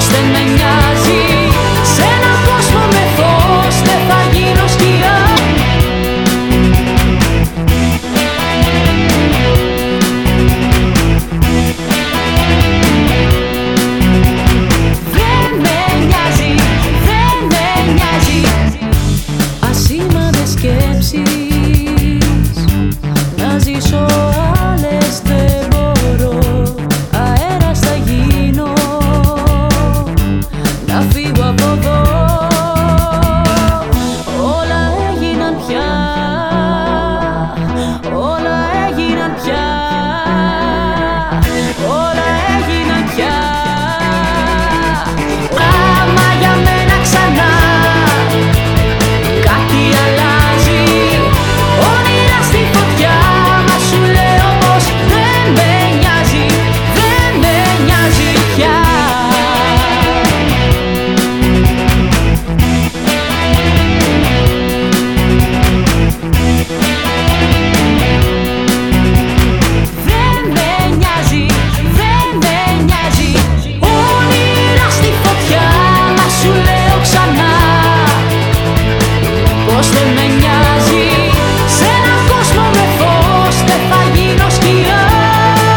δεν με νοιάζει, σε έναν κόσμο με φως δεν θα γίνω σκιά. Δεν με νοιάζει, δεν με νοιάζει, ασήμαντες σκέψεις, να ζήσω άλλες δεν μπορώ, αέρας θα γίνω, να φύγω από εδώ. Όλα έγιναν πια, όλα έγιναν πια, όλα έγιναν πια. Άμα για μένα ξανά κάτι αλλάζει, όνειρα στη φωτιά, μα σου λέω πως δεν με νοιάζει, δεν με νοιάζει πια. Δεν με νοιάζει, δεν με νοιάζει, όνειρα στη φωτιά, μα σου λέω ξανά πως δεν με